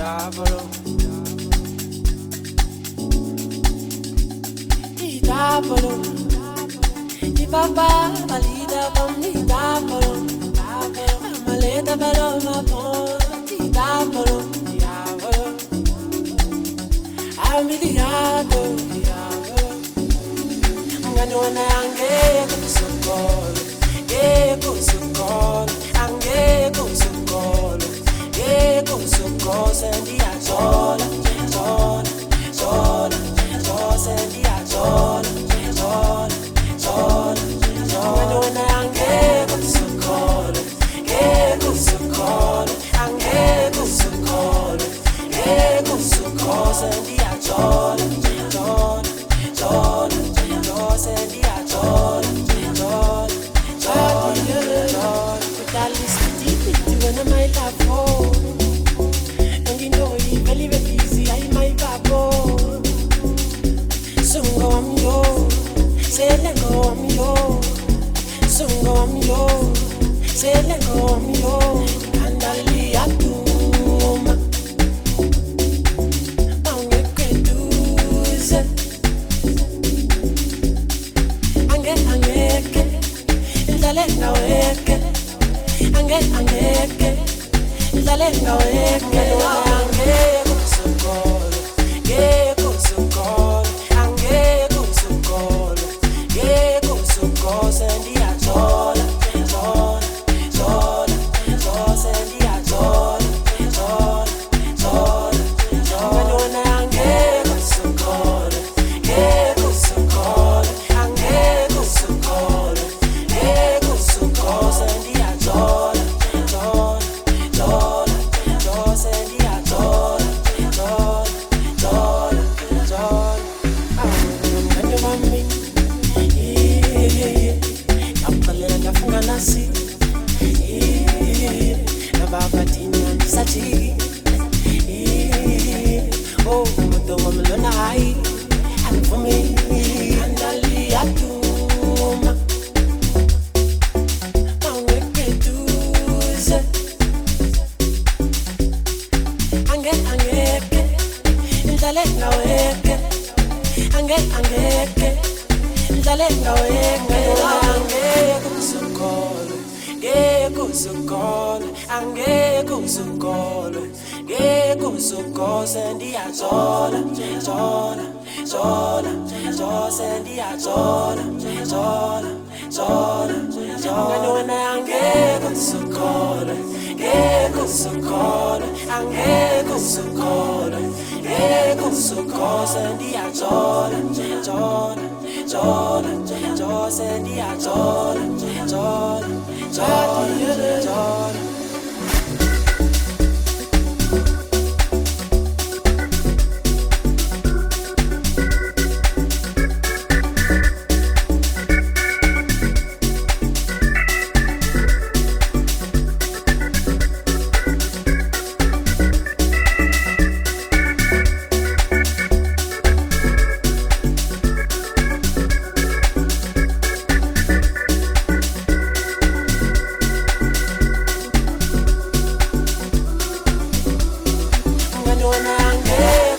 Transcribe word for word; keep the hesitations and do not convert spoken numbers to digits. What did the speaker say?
Diavolo, Diavolo, di papà, valida con Diavolo, maleta paloma con Diavolo, Diavolo, ami Diavolo, Diavolo, ngani wana ange kusukolo, ye kusukolo, ange kusukolo, ye kusukolo, sendia chola, chola, chola, chola, sendia chola, chola, chola, chola, ngani wana ange kusukolo, ye kusukolo, ange kusukolo, ye kusukolo, sendia chola, chola, chola, chola, sendia chola, chola, chola, chola, without listening deeply to when I love for, and you know you believe it easy, I might babo, sungo am yo, say lengo am yo, sungo am yo, say lengo am yo, andali atuma, maunge kweduze, ange angeke, indale ngaweke, ange angeke, indale ngaweke, ange kusukolo, ye kusukolo, ange kusukolo, ye kusukolo, sendia chola, chola, chola, chola, sendia chola, chola, chola, chola, ange kusukolo, ye kusukolo, ange kusukolo, ye kusukolo, sendia chola, chola, chola, chola, sendia chola, chola, chola, chola. Ah, when you want me, yeah, yeah, yeah. Yapalena ngafunga nasi, yeah, nababatinya nisachiki, yeah. Oh, umuntu wamlona hai, anivumi, andali atuma, maungekeduze, ange angeke, indale ngaweke, ange angeke, indale ngaweke, ange kusukolo, ye kusukolo, ange kusukolo, ye kusukolo, sendia chola, chola, chola, chola, sendia chola, chola, chola, chola, ngani wena ange kusukolo, ye kusukolo, ange kusukolo, ye kusukolo, sendia chola, chola, chola, chola, sendia chola, chola, chola, chola. Ngani wana ange